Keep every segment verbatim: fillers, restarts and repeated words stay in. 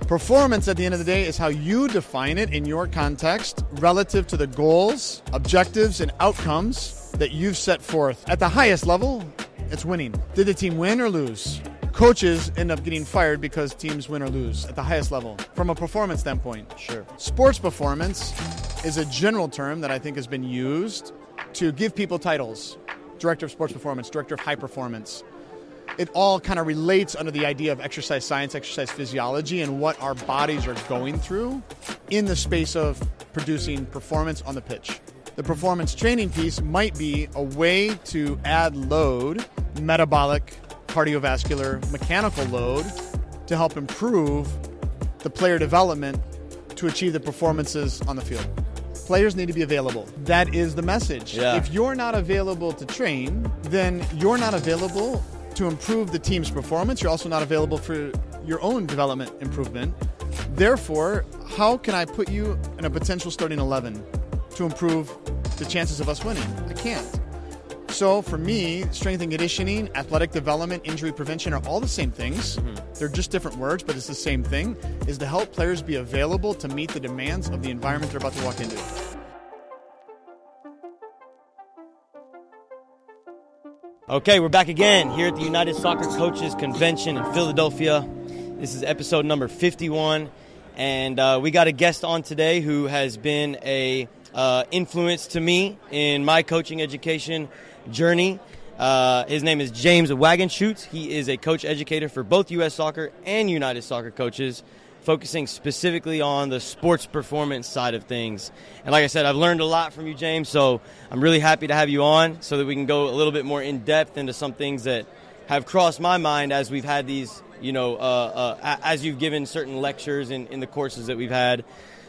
Performance, at the end of the day, is how you define it in your context relative to the goals, objectives, and outcomes that you've set forth. At the highest level, it's winning. Did the team win or lose? Coaches end up getting fired because teams win or lose at the highest level from a performance standpoint. Sure. Sports performance is a general term that I think has been used to give people titles. Director of Sports Performance, Director of High Performance. It all kind of relates under the idea of exercise science, exercise physiology, and what our bodies are going through in the space of producing performance on the pitch. The performance training piece might be a way to add load, metabolic, cardiovascular, mechanical load to help improve the player development to achieve the performances on the field. Players need to be available. That is the message. Yeah. If you're not available to train, then you're not available to improve the team's performance. You're also not available for your own development improvement. Therefore, how can I put you in a potential starting eleven to improve the chances of us winning? I can't. So for me, strength and conditioning, athletic development, injury prevention are all the same things. Mm-hmm. They're just different words, but it's the same thing, is to help players be available to meet the demands of the environment they're about to walk into. Okay, we're back again here at the United Soccer Coaches Convention in Philadelphia. This is episode number fifty-one, and uh, we got a guest on today who has been a uh, influence to me in my coaching education journey. Uh, his name is James Wagenschutz. He is a coach educator for both U S Soccer and United Soccer Coaches, focusing specifically on the sports performance side of things. And like I said, I've learned a lot from you, James, so I'm really happy to have you on so that we can go a little bit more in depth into some things that have crossed my mind as we've had these, you know, uh, uh, as you've given certain lectures in, in the courses that we've had.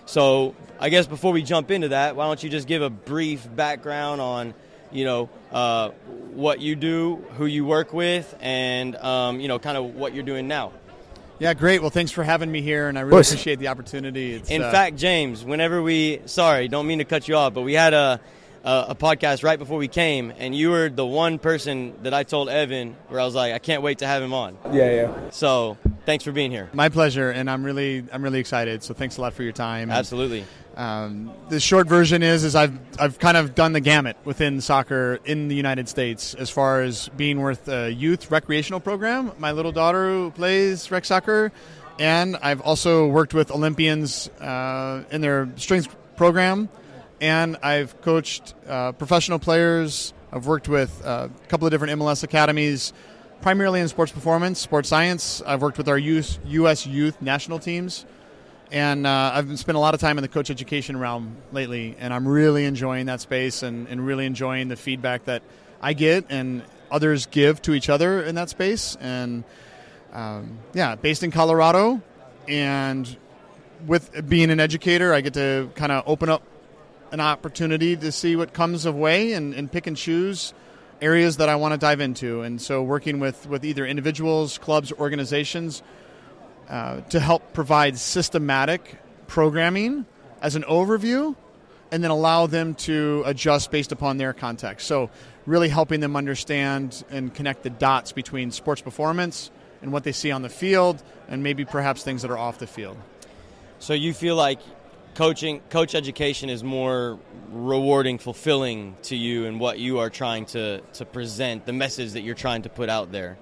So I guess before we jump into that, why don't you just give a brief background on, you know, uh, what you do, who you work with, and, um, you know, kind of what you're doing now. Yeah, great. Well, thanks for having me here, and I really appreciate the opportunity. It's, in uh, fact, James, whenever we, sorry, don't mean to cut you off, but we had a, a a podcast right before we came, and you were the one person that I told Evan where I was like, I can't wait to have him on. Yeah, yeah. So thanks for being here. My pleasure, and I'm really, I'm really excited. So thanks a lot for your time. Absolutely. Um, the short version is, is I've, I've kind of done the gamut within soccer in the United States as far as being with a youth recreational program. My little daughter who plays rec soccer, and I've also worked with Olympians uh, in their strength program, and I've coached uh, professional players. I've worked with uh, a couple of different M L S academies, primarily in sports performance, sports science. I've worked with our youth, U S youth national teams. And uh, I've spent a lot of time in the coach education realm lately, and I'm really enjoying that space and, and really enjoying the feedback that I get and others give to each other in that space. And, um, yeah, based in Colorado, and with being an educator, I get to kind of open up an opportunity to see what comes of way and, and pick and choose areas that I want to dive into. And so working with, with either individuals, clubs, organizations, Uh, to help provide systematic programming as an overview, and then allow them to adjust based upon their context. So really helping them understand and connect the dots between sports performance and what they see on the field, and maybe perhaps things that are off the field. So you feel like coaching, coach education is more rewarding, fulfilling to you in what you are trying to, to present, the message that you're trying to put out there?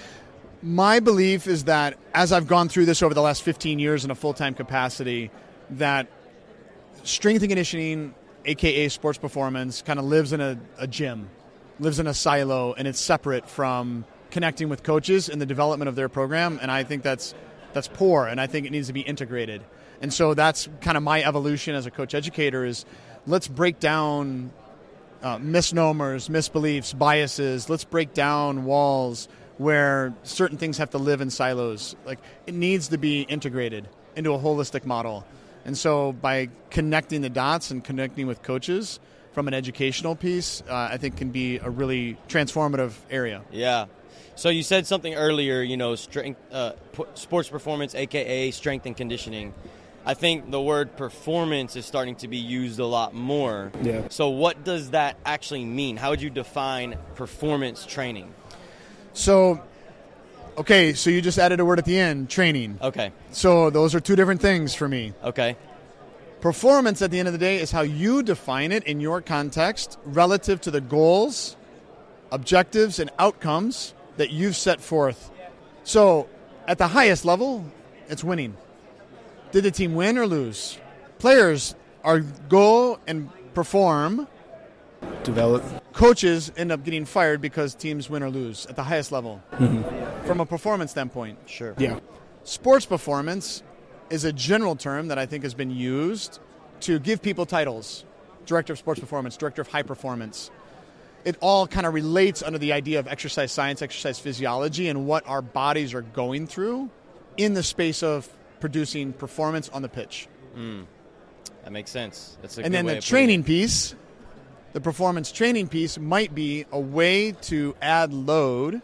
My belief is that as I've gone through this over the last fifteen years in a full-time capacity, that strength and conditioning, a k a sports performance, kind of lives in a, a gym, lives in a silo, and it's separate from connecting with coaches in the development of their program. And I think that's that's poor, and I think it needs to be integrated. And so that's kind of my evolution as a coach educator is let's break down uh, misnomers, misbeliefs, biases. Let's break down walls where certain things have to live in silos. Like, it needs to be integrated into a holistic model. And so by connecting the dots and connecting with coaches from an educational piece, uh, I think can be a really transformative area. Yeah. So you said something earlier, you know, strength, uh, p- sports performance, a k a strength and conditioning. I think the word performance is starting to be used a lot more. Yeah. So what does that actually mean? How would you define performance training? So Okay, so you just added a word at the end, training. Okay. So those are two different things for me. Okay. Performance at the end of the day is how you define it in your context relative to the goals, objectives, and outcomes that you've set forth. So at the highest level, it's winning. Did the team win or lose? Players are go and perform. Develop. Coaches end up getting fired because teams win or lose at the highest level. Mm-hmm. From a performance standpoint. Sure. Yeah. Sports performance is a general term that I think has been used to give people titles. Director of Sports Performance, Director of High Performance. It all kind of relates under the idea of exercise science, exercise physiology, and what our bodies are going through in the space of producing performance on the pitch. Mm. That makes sense. That's a and good then way the of training putting it. piece, the performance training piece might be a way to add load,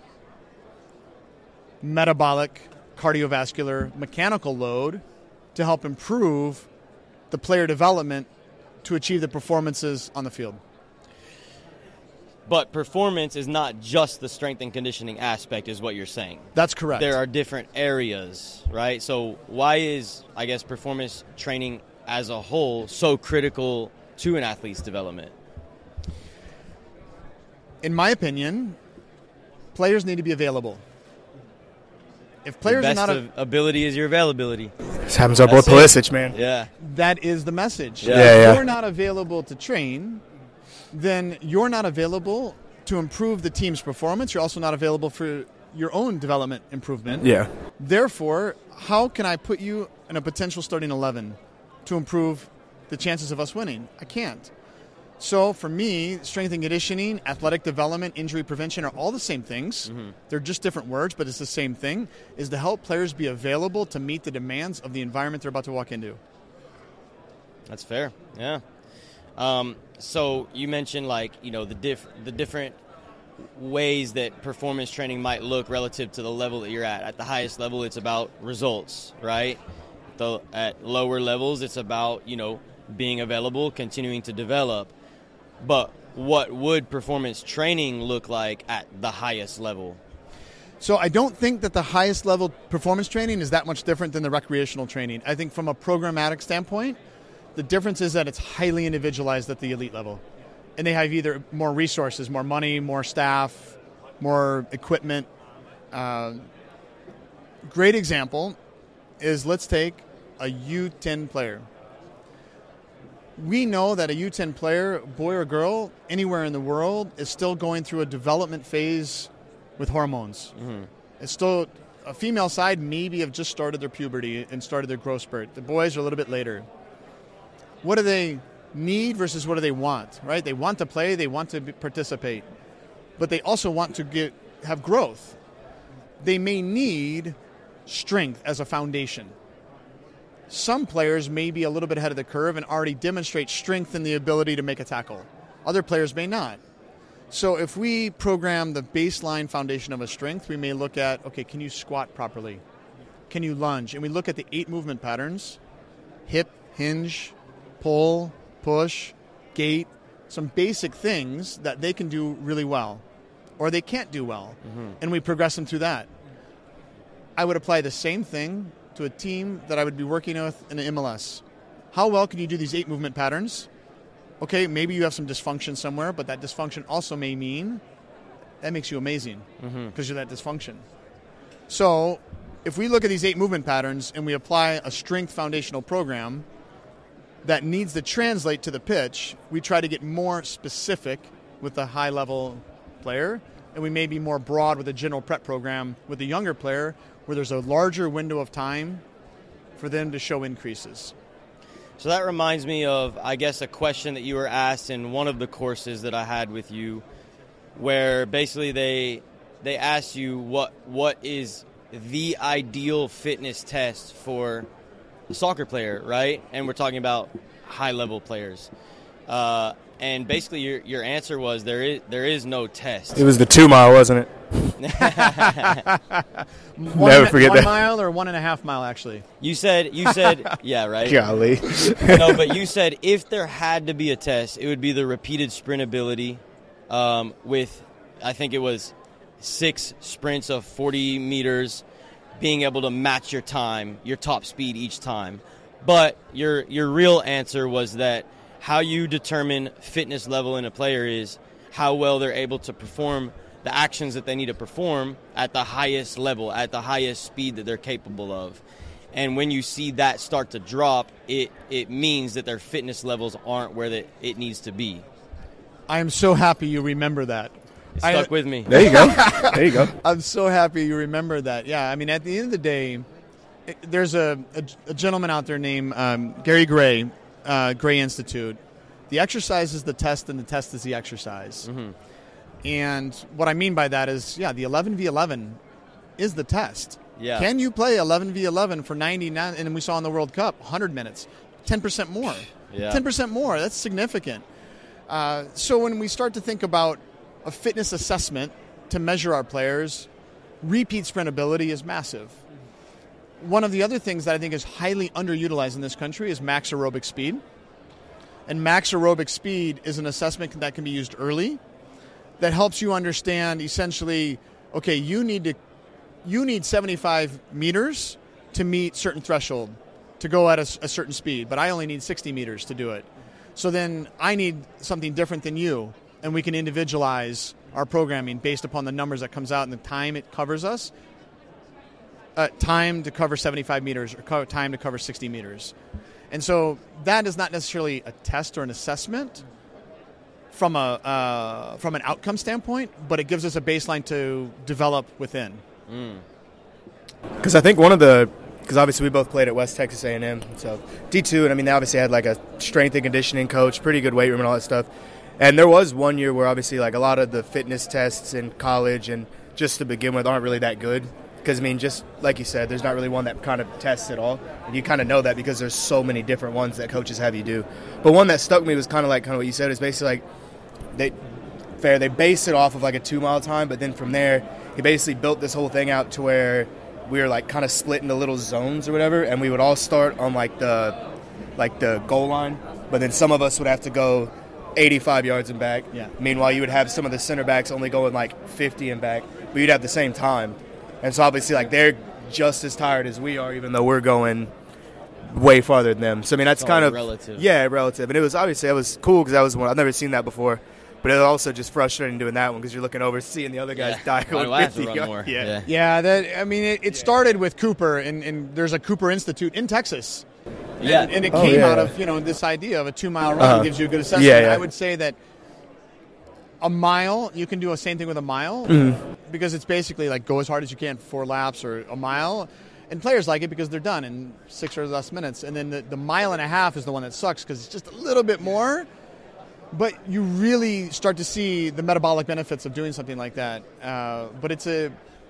metabolic, cardiovascular, mechanical load to help improve the player development to achieve the performances on the field. But performance is not just the strength and conditioning aspect, is what you're saying. That's correct. There are different areas, right? So why is, I guess, performance training as a whole so critical to an athlete's development? In my opinion, players need to be available. If players Your are best not of ability is your availability. This happens our boy That's it. Pulisic, man. Yeah. that is the message. Yeah. Yeah, if yeah. you're not available to train, then you're not available to improve the team's performance. You're also not available for your own development improvement. Yeah. Therefore, how can I put you in a potential starting eleven to improve the chances of us winning? I can't. So for me, strength and conditioning, athletic development, injury prevention are all the same things. Mm-hmm. They're just different words, but it's the same thing, is to help players be available to meet the demands of the environment they're about to walk into. That's fair. Yeah. Um, so you mentioned, like, you know, the diff- the different ways that performance training might look relative to the level that you're at. At the highest level, it's about results, right? The, at lower levels, it's about, you know, being available, continuing to develop. But what would performance training look like at the highest level? So I don't think that the highest level performance training is that much different than the recreational training. I think from a programmatic standpoint, the difference is that it's highly individualized at the elite level. And they have either more resources, more money, more staff, more equipment. Uh, great example is, let's take a U ten player. We know that a U ten player, boy or girl, anywhere in the world, is still going through a development phase with hormones. Mm-hmm. It's still, a female side maybe have just started their puberty and started their growth spurt. The boys are a little bit later. What do they need versus what do they want, right? They want to play, they want to be, participate, but they also want to get have growth. They may need strength as a foundation. Some players may be a little bit ahead of the curve and already demonstrate strength and the ability to make a tackle. Other players may not. So if we program the baseline foundation of a strength, we may look at, okay, can you squat properly? Can you lunge? And we look at the eight movement patterns: hip, hinge, pull, push, gait, some basic things that they can do really well or they can't do well. Mm-hmm. And we progress them through that. I would apply the same thing to a team that I would be working with in the M L S. How well can you do these eight movement patterns? Okay, maybe you have some dysfunction somewhere, but that dysfunction also may mean that makes you amazing because mm-hmm. you're that dysfunction. So if we look at these eight movement patterns and we apply a strength foundational program that needs to translate to the pitch, we try to get more specific with the high-level player, and we may be more broad with a general prep program with the younger player where there's a larger window of time for them to show increases. So that reminds me of, I guess, a question that you were asked in one of the courses that I had with you, where basically they they asked you what what is the ideal fitness test for a soccer player, right? And we're talking about high-level players. Uh, and basically your your answer was there is there is no test. It was the two mile, wasn't it? one Never forget one that. mile or one and a half mile, actually. You said you said yeah, right? Golly. No, but you said if there had to be a test, it would be the repeated sprint ability um, with, I think it was six sprints of forty meters, being able to match your time, your top speed each time. But your your real answer was that how you determine fitness level in a player is how well they're able to perform the actions that they need to perform at the highest level, at the highest speed that they're capable of. And when you see that start to drop, it, it means that their fitness levels aren't where that it needs to be. I am so happy you remember that. It stuck I, with me. There you go. There you go. I'm so happy you remember that. Yeah, I mean, at the end of the day, it, there's a, a, a gentleman out there named um, Gary Gray, uh, Gray Institute. The exercise is the test, and the test is the exercise. Mm-hmm. And what I mean by that is, yeah, the eleven v eleven is the test. Yeah. Can you play eleven v eleven for ninety-nine, and we saw in the World Cup, one hundred minutes, ten percent more. Yeah. ten percent more, that's significant. Uh, so when we start to think about a fitness assessment to measure our players, repeat sprintability is massive. One of the other things that I think is highly underutilized in this country is max aerobic speed. And max aerobic speed is an assessment that can be used early that helps you understand essentially, okay, you need to you need seventy-five meters to meet certain threshold to go at a, a certain speed, but I only need sixty meters to do it. So then I need something different than you, and we can individualize our programming based upon the numbers that comes out and the time it covers us. Uh, time to cover seventy-five meters or co- time to cover sixty meters. And so that is not necessarily a test or an assessment from a uh, from an outcome standpoint, but it gives us a baseline to develop within. Because mm. I think one of the because obviously we both played at West Texas A and M, so D two, and I mean they obviously had like a strength and conditioning coach, pretty good weight room and all that stuff. And there was one year where obviously like a lot of the fitness tests in college and just to begin with aren't really that good. Because, I mean, just like you said, there's not really one that kind of tests at all. And you kind of know that because there's so many different ones that coaches have you do. But one that stuck me was kind of like kind of what you said is basically like they fair. They base it off of like a two-mile time, but then from there, he basically built this whole thing out to where we were like kind of split into little zones or whatever, and we would all start on like the like the goal line, but then some of us would have to go eighty-five yards and back. Yeah. Meanwhile, you would have some of the center backs only going like fifty and back, but you'd have the same time. And so obviously, like, they're just as tired as we are, even though we're going way farther than them. So, I mean, that's it's kind of – relative. Yeah, relative. And it was – obviously, it was cool because that was one – I've never seen that before. But it was also just frustrating doing that one because you're looking over, seeing the other guys yeah. die going I have to fifty run yards. more. Yeah. yeah. Yeah, that I mean, it, it started with Cooper, and, and there's a Cooper Institute in Texas. Yeah. And, and it Oh, came yeah. out of, you know, this idea of a two-mile run Uh-huh. gives you a good assessment. Yeah, yeah. I would say that a mile, you can do the same thing with a mile Mm-hmm. because it's basically like go as hard as you can for four laps or a mile. And players like it because they're done in six or less minutes. And then the, the mile and a half is the one that sucks because it's just a little bit more. But you really start to see the metabolic benefits of doing something like that. Uh, but it's a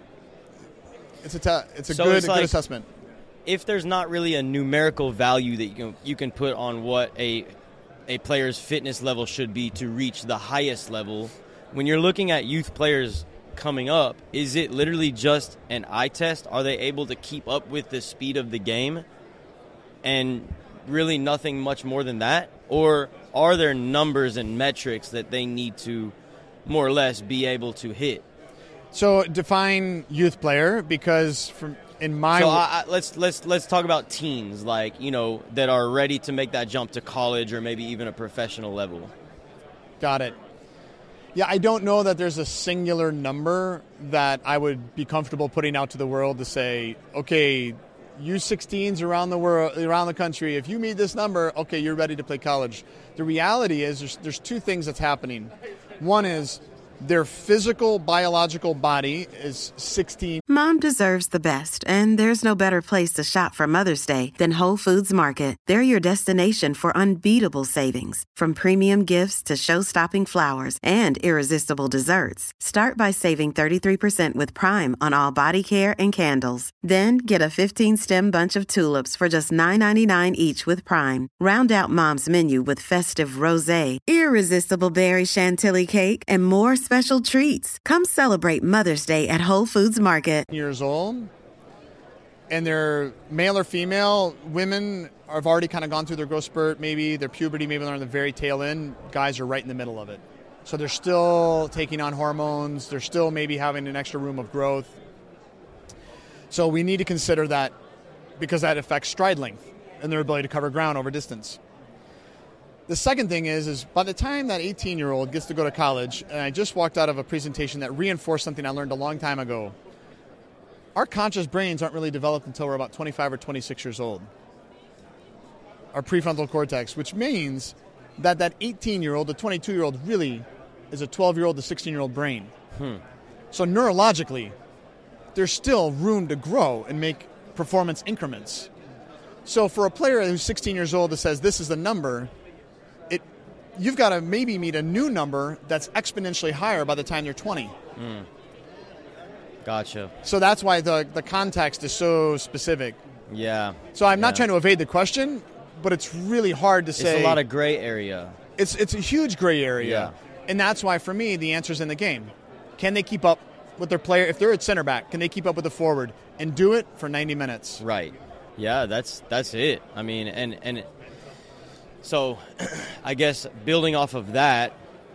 it's a te- it's a So good it's a good like- assessment. If there's not really a numerical value that you can you can put on what a a player's fitness level should be to reach the highest level, when you're looking at youth players coming up, is it literally just an eye test? Are they able to keep up with the speed of the game and really nothing much more than that? Or are there numbers and metrics that they need to more or less be able to hit? So define youth player because from in my So I, I, let's let's let's talk about teens, like, you know, that are ready to make that jump to college or maybe even a professional level. Got it. Yeah, I don't know that there's a singular number that I would be comfortable putting out to the world to say, okay, U sixteens around the world, around the country, if you meet this number, okay, you're ready to play college. The reality is there's, there's two things that's happening. One is their physical, biological body is sixteen. Mom deserves the best, and there's no better place to shop for Mother's Day than Whole Foods Market. They're your destination for unbeatable savings, from premium gifts to show-stopping flowers and irresistible desserts. Start by saving thirty-three percent with Prime on all body care and candles. Then get a fifteen-stem bunch of tulips for just nine ninety-nine each with Prime. Round out Mom's menu with festive rosé, irresistible berry chantilly cake, and more special treats. Come celebrate Mother's Day at Whole Foods Market. Years old, and they're male or female. Women have already kind of gone through their growth spurt, maybe their puberty, maybe they're on the very tail end. Guys are right in the middle of it. So they're still taking on hormones. They're still maybe having an extra room of growth. So we need to consider that because that affects stride length and their ability to cover ground over distance. The second thing is, is by the time that eighteen-year-old gets to go to college, and I just walked out of a presentation that reinforced something I learned a long time ago, our conscious brains aren't really developed until we're about twenty-five or twenty-six years old. Our prefrontal cortex, which means that that eighteen-year-old, the twenty-two-year-old really is a twelve-year-old to sixteen-year-old brain. Hmm. So neurologically, there's still room to grow and make performance increments. So for a player who's sixteen years old that says this is the number, it you've got to maybe meet a new number that's exponentially higher by the time you're twenty. Mm. Gotcha. So that's why the, the context is so specific. Yeah. So I'm yeah. not trying to evade the question, but it's really hard to say. It's a lot of gray area. It's it's a huge gray area. Yeah. And that's why, for me, the answer's in the game. Can they keep up with their player? If they're at center back, can they keep up with the forward and do it for ninety minutes? Right. Yeah, that's that's it. I mean, and, and so I guess building off of that,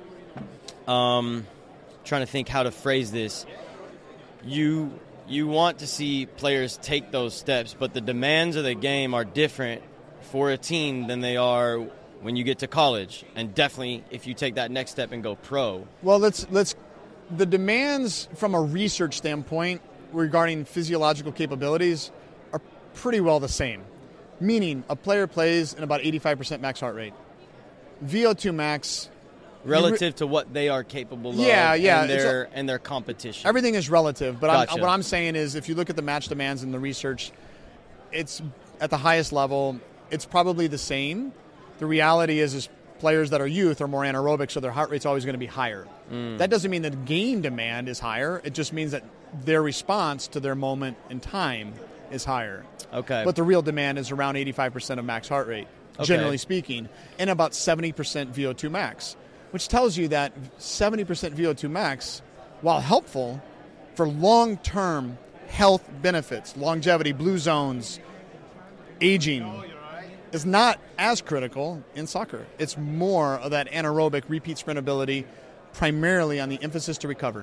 um, trying to think how to phrase this, you you want to see players take those steps, but the demands of the game are different for a team than they are when you get to college, and definitely if you take that next step and go pro. Well, let's let's the demands from a research standpoint regarding physiological capabilities are pretty well the same. Meaning, a player plays in about eighty-five percent max heart rate. V O two max, relative re- to what they are capable yeah, of yeah, and their a, and their competition. Everything is relative, but gotcha. I'm, what I'm saying is if you look at the match demands in the research, it's at the highest level, it's probably the same. The reality is, is players that are youth are more anaerobic, so their heart rate's always going to be higher. Mm. That doesn't mean that game demand is higher. It just means that their response to their moment in time is higher. Okay. But the real demand is around eighty-five percent of max heart rate, okay. generally speaking, and about seventy percent V O two max, which tells you that seventy percent V O two max, while helpful for long-term health benefits, longevity, blue zones, aging, is not as critical in soccer. It's more of that anaerobic repeat sprint ability, primarily on the emphasis to recover.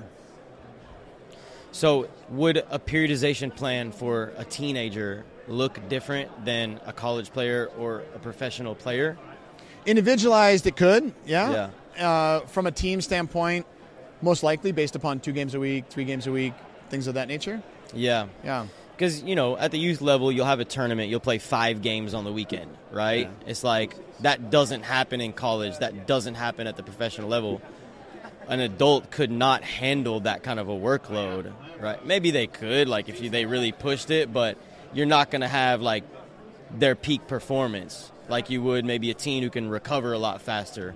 So would a periodization plan for a teenager look different than a college player or a professional player? Individualized, it could, yeah. yeah. Uh, from a team standpoint, most likely based upon two games a week, three games a week, things of that nature. Yeah. Yeah. Because, you know, at the youth level, you'll have a tournament. You'll play five games on the weekend, right? Yeah. It's like that doesn't happen in college. That doesn't happen at the professional level. An adult could not handle that kind of a workload, right? Maybe they could, like, if you, they really pushed it, but you're not going to have, like, their peak performance like you would maybe a teen who can recover a lot faster.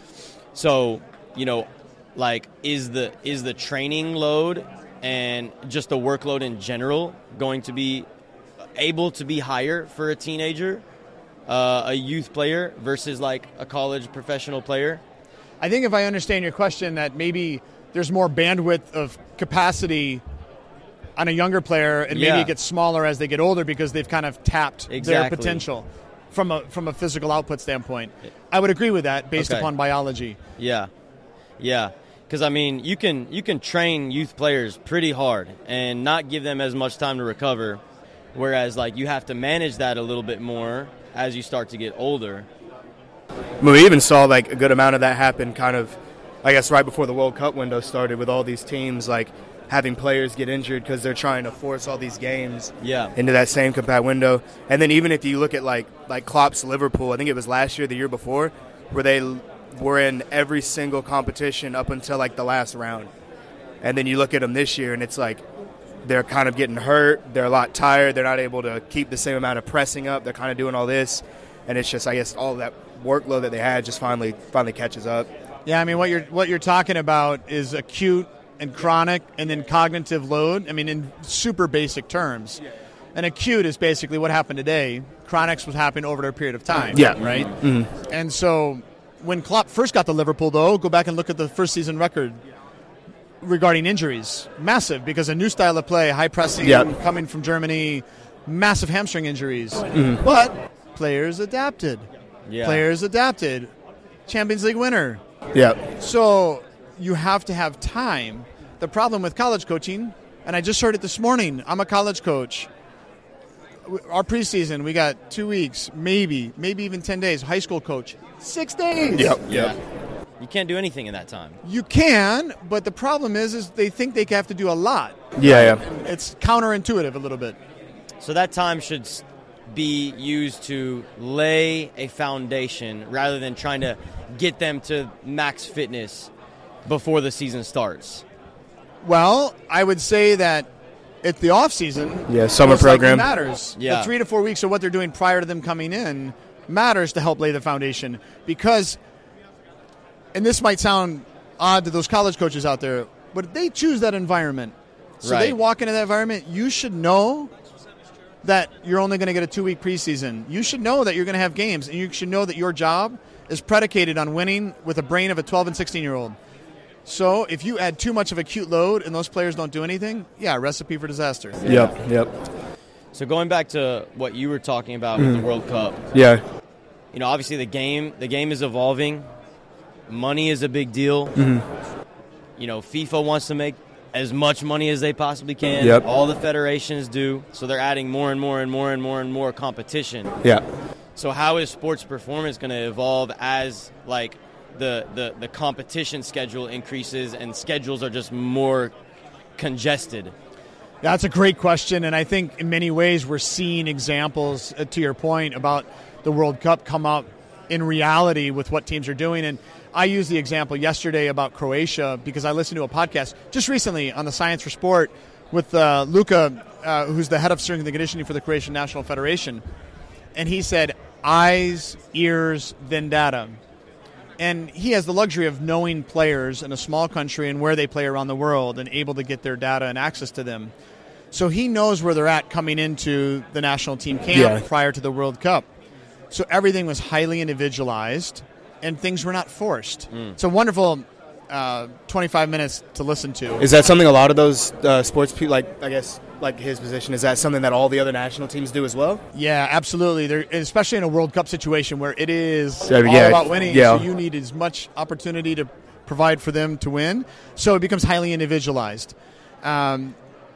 So, you know, like, is the is the training load and just the workload in general going to be able to be higher for a teenager, uh, a youth player, versus like a college professional player? I think if I understand your question, that maybe there's more bandwidth of capacity on a younger player, and maybe yeah. it gets smaller as they get older because they've kind of tapped exactly. their potential from a from a physical output standpoint. I would agree with that based okay. upon biology. Yeah, yeah. Because, I mean, you can you can train youth players pretty hard and not give them as much time to recover, whereas, like, you have to manage that a little bit more as you start to get older. We even saw, like, a good amount of that happen kind of, I guess, right before the World Cup window started with all these teams, like, having players get injured because they're trying to force all these games yeah. into that same compact window. And then even if you look at, like, like Klopp's Liverpool, I think it was last year, the year before, where they were in every single competition up until, like, the last round. And then you look at them this year, and it's like they're kind of getting hurt. They're a lot tired. They're not able to keep the same amount of pressing up. They're kind of doing all this. And it's just, I guess, all that workload that they had just finally finally catches up. Yeah, I mean, what you're what you're talking about is acute and chronic and then cognitive load. I mean, in super basic terms. And acute is basically what happened today. Chronic's was happening over a period of time. Yeah. Right? Mm-hmm. And so when Klopp first got to Liverpool, though, go back and look at the first season record regarding injuries. Massive, because a new style of play, high pressing, yep. coming from Germany, massive hamstring injuries. Mm-hmm. But players adapted. Yeah. Players adapted. Champions League winner. Yeah. So you have to have time. The problem with college coaching, and I just heard it this morning, I'm a college coach. Our preseason, we got two weeks, maybe, maybe even ten days. High school coach, six days. Yep. Yeah. You can't do anything in that time. You can, but the problem is, is they think they have to do a lot. Yeah, yeah. It's counterintuitive a little bit. So that time should s- be used to lay a foundation rather than trying to get them to max fitness before the season starts. Well, I would say that at the off season, Yeah, summer most likely program. matters. Yeah. The three to four weeks of what they're doing prior to them coming in matters to help lay the foundation. Because, and this might sound odd to those college coaches out there, but if they choose that environment, so Right. they walk into that environment, you should know that you're only going to get a two-week preseason. You should know that you're going to have games, and you should know that your job is predicated on winning with a brain of a twelve and sixteen-year-old. So if you add too much of a acute load and those players don't do anything, yeah, recipe for disaster. Yep, yep. So going back to what you were talking about with the World Cup, Yeah. you know, obviously the game the game is evolving. Money is a big deal. You know, FIFA wants to make as much money as they possibly can. Yep. All the federations do. So they're adding more and more and more and more and more competition. Yeah. So how is sports performance going to evolve as like the, the, the competition schedule increases and schedules are just more congested? That's a great question, and I think in many ways we're seeing examples, uh, to your point, about the World Cup come up in reality with what teams are doing. And I used the example yesterday about Croatia because I listened to a podcast just recently on the Science for Sport with uh, Luka, uh, who's the head of strength and conditioning for the Croatian National Federation. And he said, eyes, ears, then data. And he has the luxury of knowing players in a small country and where they play around the world and able to get their data and access to them. So he knows where they're at coming into the national team camp Yeah. prior to the World Cup. So everything was highly individualized and things were not forced. It's a wonderful uh, twenty-five minutes to listen to. Is that something a lot of those uh, sports people, like, I guess, like his position, is that something that all the other national teams do as well? Yeah, absolutely. There, especially in a World Cup situation where it is Yeah, all yeah, about winning, yeah. so you need as much opportunity to provide for them to win. So it becomes highly individualized. Um,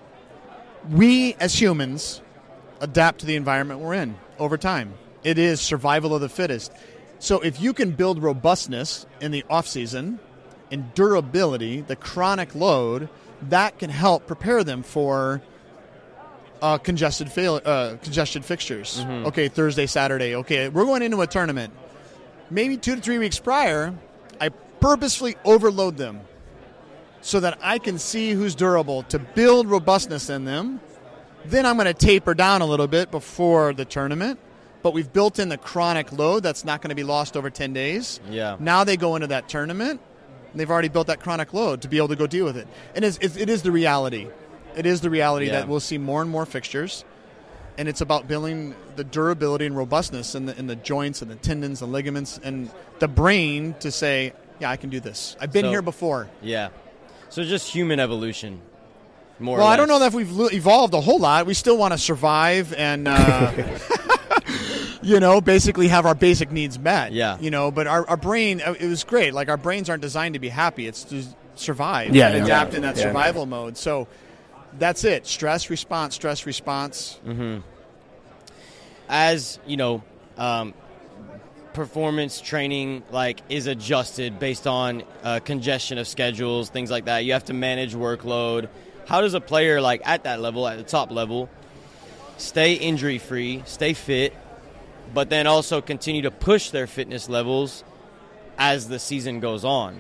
we, as humans, adapt to the environment we're in over time. It is survival of the fittest. So if you can build robustness in the off-season and durability, the chronic load, that can help prepare them for Uh, congested fail, uh, congested fixtures. Mm-hmm. Okay, Thursday, Saturday. Okay, we're going into a tournament. Maybe two to three weeks prior, I purposefully overload them so that I can see who's durable to build robustness in them. Then I'm going to taper down a little bit before the tournament. But we've built in the chronic load that's not going to be lost over ten days. Yeah. Now they go into that tournament, and they've already built that chronic load to be able to go deal with it. And it's, it is the reality. It is the reality Yeah. that we'll see more and more fixtures, and it's about building the durability and robustness in the in the joints and the tendons and ligaments and the brain to say, yeah, I can do this. I've been So- here before. Yeah. So just human evolution, more Well, or I don't know less. that we've lo- evolved a whole lot. We still want to survive and, uh, you know, basically have our basic needs met. Yeah. You know, but our, our brain, uh, it was great. Like, our brains aren't designed to be happy. It's to survive Yeah, and yeah. adapt in that Yeah. survival mode. So that's it. Stress response, stress response. As you know, um, performance training like is adjusted based on uh, congestion of schedules, things like that. You have to manage workload. How does a player like at that level, at the top level, stay injury free, stay fit, but then also continue to push their fitness levels as the season goes on?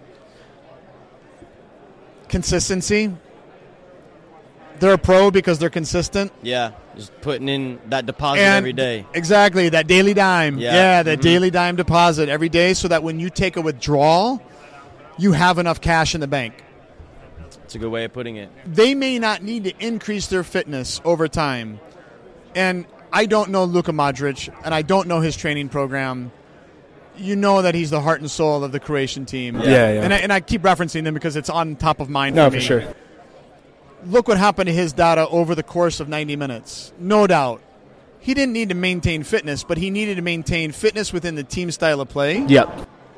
Consistency. They're a pro because they're consistent. Yeah, just putting in that deposit And every day. Exactly, that daily dime. Yeah. Yeah, that Mhm. daily dime deposit every day so that when you take a withdrawal, you have enough cash in the bank. It's a good way of putting it. They may not need to increase their fitness over time. And I don't know Luka Modric, and I don't know his training program. You know that he's the heart and soul of the Croatian team. Yeah, yeah. And I, and I keep referencing them because it's on top of mind No, for for me. sure. Look what happened to his data over the course of ninety minutes. No doubt. He didn't need to maintain fitness, but he needed to maintain fitness within the team style of play Yep.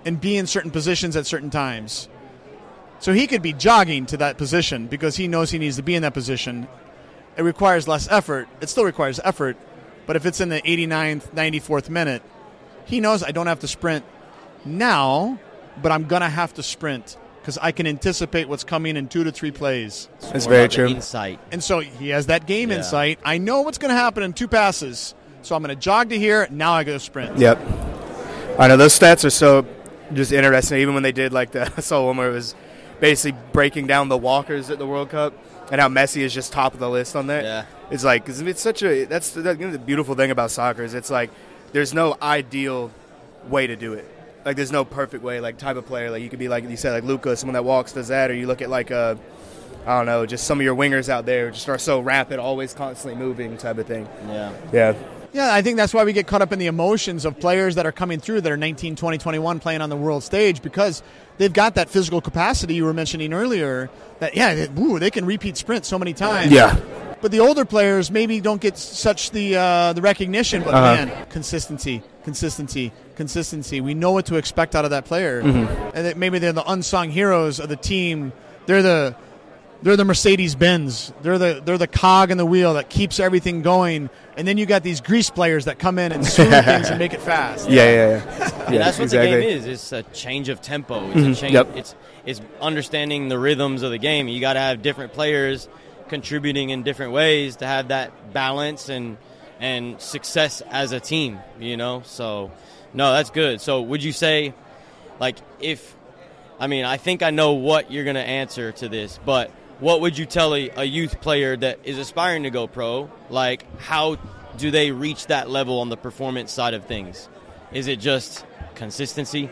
and be in certain positions at certain times. So he could be jogging to that position because he knows he needs to be in that position. It requires less effort. It still requires effort, but if it's in the eighty-ninth, ninety-fourth minute, he knows I don't have to sprint now, but I'm going to have to sprint because I can anticipate what's coming in two to three plays. That's very true. Insight. And so he has that game Yeah. insight. I know what's going to happen in two passes, so I'm going to jog to here. Now I go to sprint. Yep. I know those stats are so just interesting. Even when they did like the I saw one where it was basically breaking down the walkers at the World Cup and how Messi is just top of the list on that. Yeah. It's like 'cause it's such a that's the, you know, the beautiful thing about soccer is it's like there's no ideal way to do it. Like there's no perfect way. Like type of player, like you could be like you said, like Luka, someone that walks does that, or you look at like uh, I don't know, just some of your wingers out there just are so rapid, always constantly moving type of thing. Yeah. Yeah. Yeah, I think that's why we get caught up in the emotions of players that are coming through that are nineteen, twenty, twenty-one playing on the world stage because they've got that physical capacity you were mentioning earlier that, yeah, they, ooh, they can repeat sprint so many times. Yeah. But the older players maybe don't get such the uh, the recognition, but Uh-huh. man, consistency, consistency, consistency. We know what to expect out of that player. Mm-hmm. And that maybe they're the unsung heroes of the team. They're the They're the Mercedes-Benz. They're the they're the cog in the wheel that keeps everything going. And then you got these grease players that come in and smooth things and make it fast. Yeah, yeah, yeah. And yeah, that's what exactly. the game is. It's a change of tempo. It's Mhm. a change. Yep. It's it's understanding the rhythms of the game. You got to have different players contributing in different ways to have that balance and and success as a team. You know, so no, that's good. So would you say, like, if I mean, I think I know what you're going to answer to this, but what would you tell a, a youth player that is aspiring to go pro? Like, how do they reach that level on the performance side of things? Is it just consistency?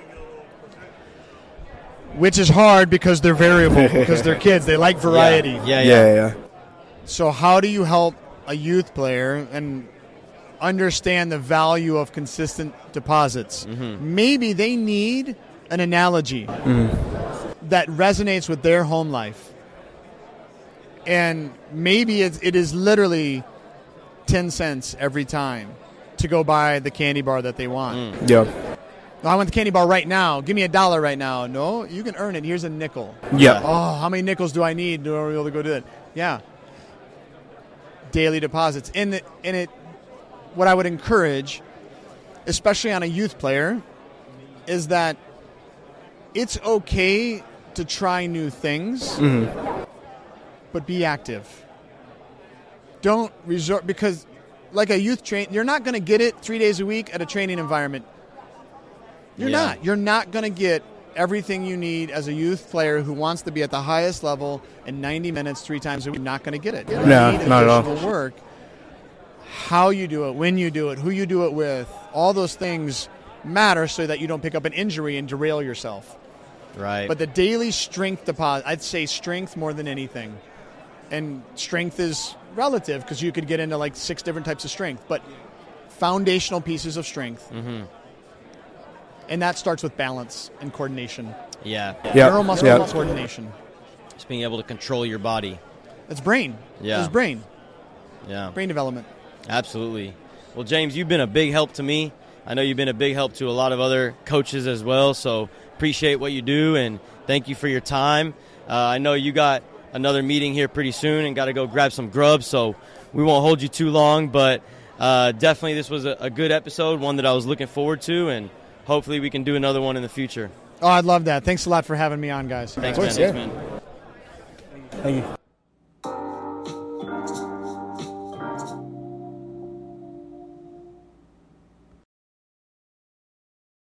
Which is hard because they're variable, because they're kids. They like variety. Yeah, yeah. Yeah, yeah. So how do you help a youth player and understand the value of consistent deposits? Mm-hmm. Maybe they need an analogy that resonates with their home life. And maybe it's, it is literally ten cents every time to go buy the candy bar that they want. Mm. Yeah. No, I want the candy bar right now. Give me a dollar right now. No, you can earn it. Here's a nickel. Yeah. Oh, how many nickels do I need to be able to go do that? Yeah. Daily deposits. In the, in it, what I would encourage, especially on a youth player, is that it's okay to try new things, Mm-hmm. but be active. Don't resort, because like a youth train, you're not going to get it three days a week at a training environment. You're Yeah. not. You're not going to get everything you need as a youth player who wants to be at the highest level in ninety minutes three times a week. You're not going to get it. You No, need not at all. additional work. How you do it, when you do it, who you do it with, all those things matter so that you don't pick up an injury and derail yourself. Right. But the daily strength deposit, I'd say strength more than anything. And strength is relative because you could get into like six different types of strength. But foundational pieces of strength. Mm-hmm. And that starts with balance and coordination. Yeah. Yeah. Neuromuscular Yeah. coordination. Just being able to control your body. It's brain. Yeah. It's brain. Yeah. Brain development. Absolutely. Well, James, you've been a big help to me. I know you've been a big help to a lot of other coaches as well, so appreciate what you do, and thank you for your time. Uh, I know you got another meeting here pretty soon and got to go grab some grub, so we won't hold you too long, but uh, definitely this was a, a good episode, one that I was looking forward to, and hopefully we can do another one in the future. Oh, I'd love that. Thanks a lot for having me on, guys. Thanks, course, man. yeah. Thanks, man. Thank you.